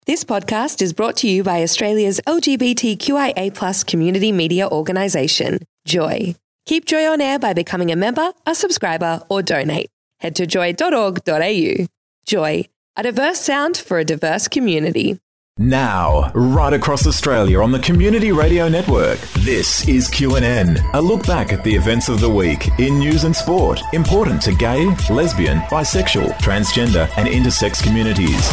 This podcast is brought to you by Australia's LGBTQIA+ community media organisation, Joy. Keep Joy on air by becoming a member, a subscriber, or donate. Head to joy.org.au. Joy, a diverse sound for a diverse community. Now, right across Australia on the Community Radio Network, this is QNN, a look back at the events of the week in news and sport, important to gay, lesbian, bisexual, transgender and intersex communities.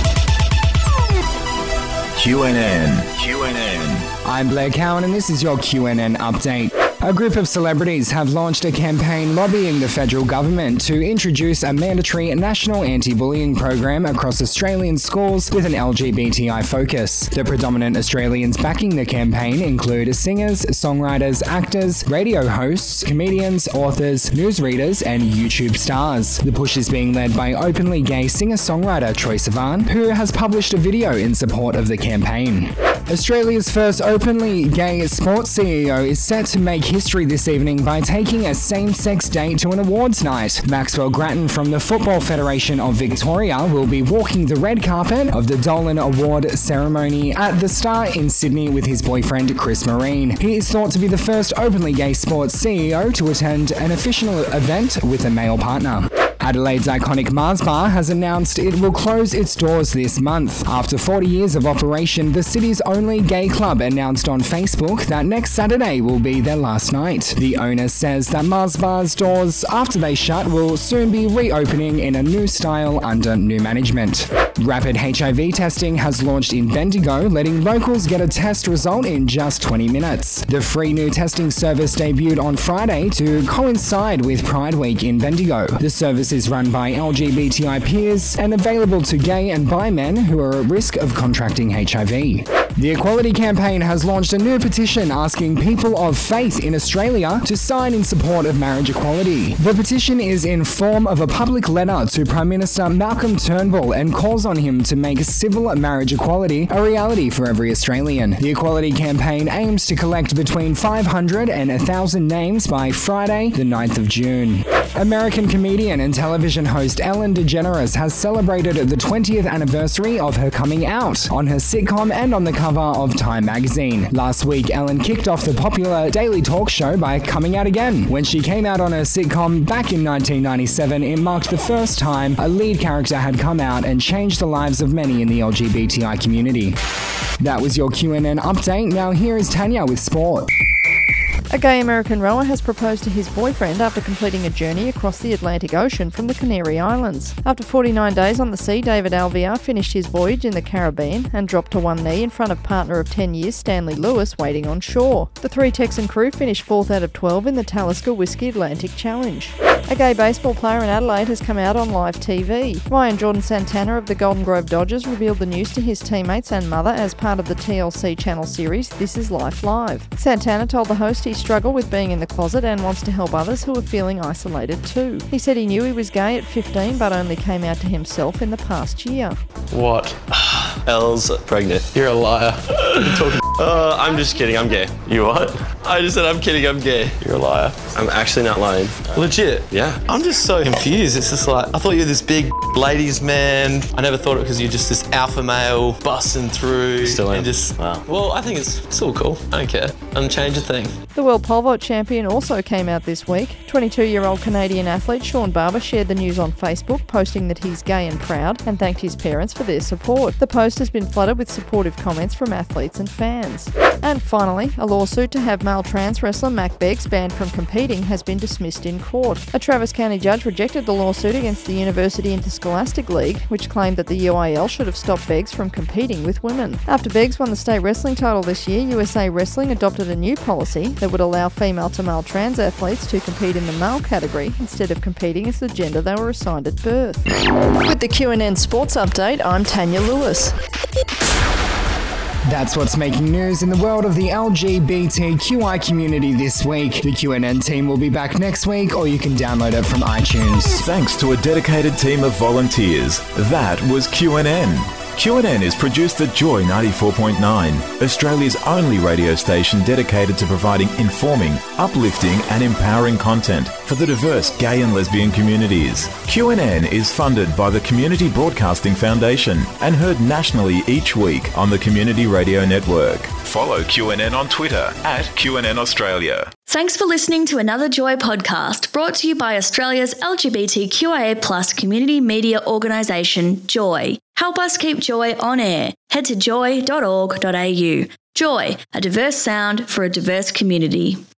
QNN. I'm Blair Cowan and this is your QNN update. A group of celebrities have launched a campaign lobbying the federal government to introduce a mandatory national anti-bullying program across Australian schools with an LGBTI focus. The predominant Australians backing the campaign include singers, songwriters, actors, radio hosts, comedians, authors, newsreaders, and YouTube stars. The push is being led by openly gay singer-songwriter Troye Sivan, who has published a video in support of the campaign. Australia's first openly gay sports CEO is set to make history this evening by taking a same-sex date to an awards night. Maxwell Grattan from the Football Federation of Victoria will be walking the red carpet of the Dolan Award ceremony at the Star in Sydney with his boyfriend Chris Marine. He is thought to be the first openly gay sports CEO to attend an official event with a male partner. Adelaide's iconic Mars Bar has announced it will close its doors this month. After 40 years of operation, the city's only gay club announced on Facebook that next Saturday will be their last night. The owner says that Mars Bar's doors, after they shut, will soon be reopening in a new style under new management. Rapid HIV testing has launched in Bendigo, letting locals get a test result in just 20 minutes. The free new testing service debuted on Friday to coincide with Pride Week in Bendigo. The service is run by LGBTI peers and available to gay and bi men who are at risk of contracting HIV. The Equality Campaign has launched a new petition asking people of faith in Australia to sign in support of marriage equality. The petition is in form of a public letter to Prime Minister Malcolm Turnbull and calls on him to make civil marriage equality a reality for every Australian. The Equality Campaign aims to collect between 500 and 1,000 names by Friday, the 9th of June. American comedian and television host Ellen DeGeneres has celebrated the 20th anniversary of her coming out on her sitcom and on the cover of Time magazine. Last week, Ellen kicked off the popular daily talk show by coming out again. When she came out on her sitcom back in 1997, it marked the first time a lead character had come out and changed the lives of many in the LGBTI community. That was your QNN update. Now here is Tanya with sport. A gay American rower has proposed to his boyfriend after completing a journey across the Atlantic Ocean from the Canary Islands. After 49 days on the sea, David Alvear finished his voyage in the Caribbean and dropped to one knee in front of partner of 10 years Stanley Lewis waiting on shore. The three Texan crew finished 4th out of 12 in the Talisker Whisky Atlantic Challenge. A gay baseball player in Adelaide has come out on live TV. Ryan Jordan Santana of the Golden Grove Dodgers revealed the news to his teammates and mother as part of the TLC channel series This Is Life Live. Santana told the host he struggled with being in the closet and wants to help others who are feeling isolated too. He said he knew he was gay at 15 but only came out to himself in the past year. What? Elle's pregnant. You're a liar. You're talking. I'm just kidding, I'm gay. You what? I just said I'm kidding, I'm gay. You're a liar. I'm actually not lying. Legit? Yeah. I'm just so confused. It's just like, I thought you were this big ladies man. I never thought it because you're just this alpha male busting through. Still am. Wow. Well, I think it's still cool. I don't care. I don't change a thing. The world pole vault champion also came out this week. 22-year-old Canadian athlete Sean Barber shared the news on Facebook, posting that he's gay and proud and thanked his parents for their support. The post has been flooded with supportive comments from athletes and fans. And finally, a lawsuit to have male trans wrestler Mac Beggs banned from competing has been dismissed in court. A Travis County judge rejected the lawsuit against the University Interscholastic League, which claimed that the UIL should have stopped Beggs from competing with women. After Beggs won the state wrestling title this year, USA Wrestling adopted a new policy that would allow female-to-male trans athletes to compete in the male category instead of competing as the gender they were assigned at birth. With the QNN Sports Update, I'm Tanya Lewis. That's what's making news in the world of the LGBTQI community this week. The QNN team will be back next week, or you can download it from iTunes. Thanks to a dedicated team of volunteers. That was QNN. QNN is produced at Joy 94.9, Australia's only radio station dedicated to providing informing, uplifting and empowering content for the diverse gay and lesbian communities. QNN is funded by the Community Broadcasting Foundation and heard nationally each week on the Community Radio Network. Follow QNN on Twitter at QNN Australia. Thanks for listening to another Joy podcast brought to you by Australia's LGBTQIA+ community media organisation, Joy. Help us keep Joy on air. Head to joy.org.au. Joy, a diverse sound for a diverse community.